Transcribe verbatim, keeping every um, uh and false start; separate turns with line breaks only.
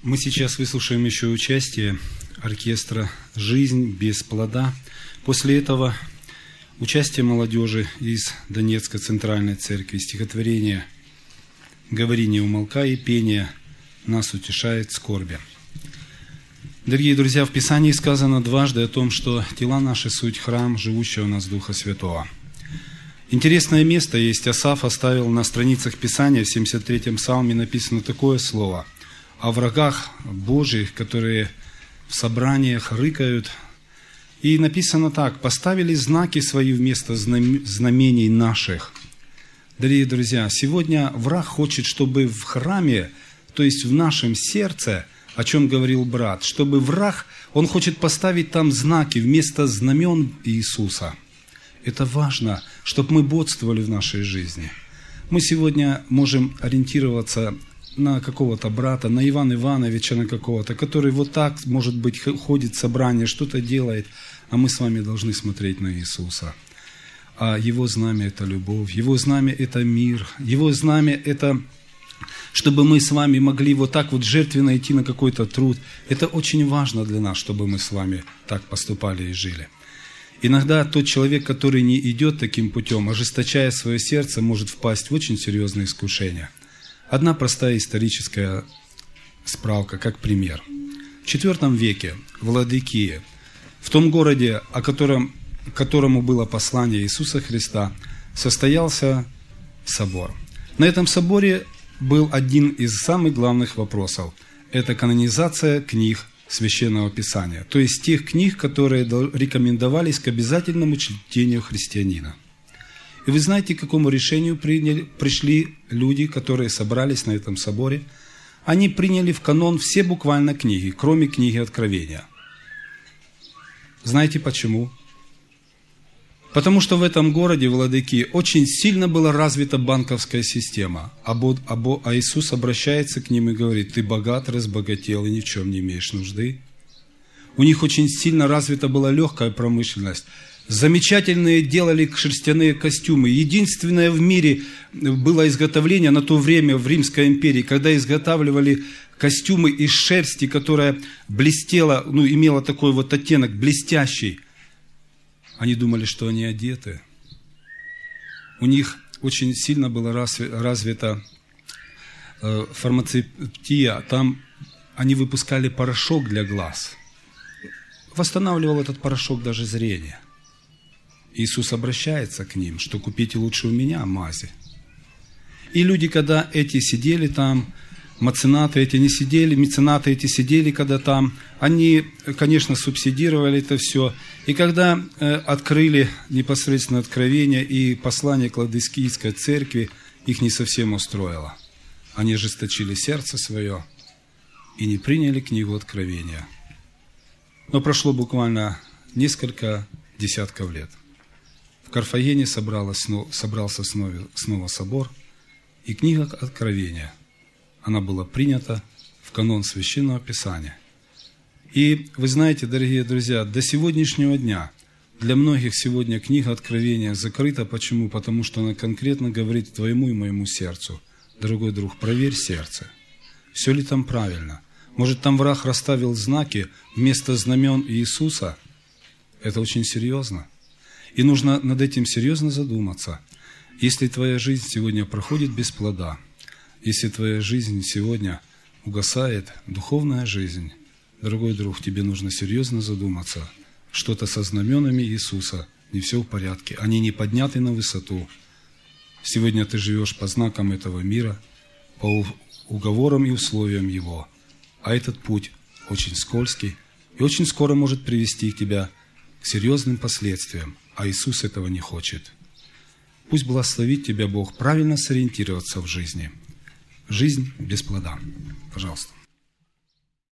Мы сейчас выслушаем еще участие оркестра «Жизнь без плода». После этого участие молодежи из Донецкой Центральной Церкви, стихотворение «Говори, не умолкай» и пение «Нас утешает скорби». Дорогие друзья, в Писании сказано дважды о том, что тела наши суть храм, живущего у нас Духа Святого. Интересное место есть. Асаф оставил на страницах Писания, в семьдесят третьем псалме написано такое слово: о врагах Божьих, которые в собраниях рыкают. И написано так: поставили знаки свои вместо знамений наших. Дорогие друзья, сегодня враг хочет, чтобы в храме, то есть в нашем сердце, о чем говорил брат, чтобы враг, он хочет поставить там знаки вместо знамен Иисуса. Это важно, чтобы мы бодствовали в нашей жизни. Мы сегодня можем ориентироваться на какого-то брата, на Ивана Ивановича, на какого-то, который вот так, может быть, ходит в собрание, что-то делает, а мы с вами должны смотреть на Иисуса. А Его знамя – это любовь, Его знамя – это мир, Его знамя – это чтобы мы с вами могли вот так вот жертвенно идти на какой-то труд. Это очень важно для нас, чтобы мы с вами так поступали и жили. Иногда тот человек, который не идет таким путем, ожесточая свое сердце, может впасть в очень серьезные искушения. Одна простая историческая справка, как пример. В четвёртом веке в Ладикии, в том городе, о котором, которому было послание Иисуса Христа, состоялся собор. На этом соборе был один из самых главных вопросов. Это канонизация книг Священного Писания. То есть тех книг, которые рекомендовались к обязательному чтению христианина. И вы знаете, к какому решению приняли, пришли люди, которые собрались на этом соборе? Они приняли в канон все буквально книги, кроме книги Откровения. Знаете почему? Потому что в этом городе, в Ладикии, очень сильно была развита банковская система. А Иисус обращается к ним и говорит: ты богат, разбогател и ни в чем не имеешь нужды. У них очень сильно развита была легкая промышленность. Замечательные делали шерстяные костюмы. Единственное в мире было изготовление на то время в Римской империи, когда изготавливали костюмы из шерсти, которая блестела, ну, имела такой вот оттенок блестящий. Они думали, что они одеты. У них очень сильно была развита фармацевтия. Там они выпускали порошок для глаз. Восстанавливал этот порошок даже зрение. Иисус обращается к ним, что купите лучше у меня мази. И люди, когда эти сидели там, меценаты эти не сидели, меценаты эти сидели, когда там, они, конечно, субсидировали это все. И когда э, открыли непосредственно Откровение и послание к Ладикийской церкви, их не совсем устроило. Они ожесточили сердце свое и не приняли книгу Откровения. Но прошло буквально несколько десятков лет. В Карфагене собралось, собрался снова, снова собор, и книга Откровения, она была принята в канон Священного Писания. И вы знаете, дорогие друзья, до сегодняшнего дня для многих сегодня книга Откровения закрыта. Почему? Потому что она конкретно говорит твоему и моему сердцу: дорогой друг, проверь сердце. Все ли там правильно? Может, там враг расставил знаки вместо знамен Иисуса? Это очень серьезно. И нужно над этим серьезно задуматься. Если твоя жизнь сегодня проходит без плода, если твоя жизнь сегодня угасает, духовная жизнь, дорогой друг, тебе нужно серьезно задуматься. Что-то со знаменами Иисуса не все в порядке. Они не подняты на высоту. Сегодня ты живешь по знакам этого мира, по уговорам и условиям его. А этот путь очень скользкий и очень скоро может привести тебя к серьезным последствиям. А Иисус этого не хочет. Пусть благословит тебя Бог правильно сориентироваться в жизни. Жизнь без плода. Пожалуйста.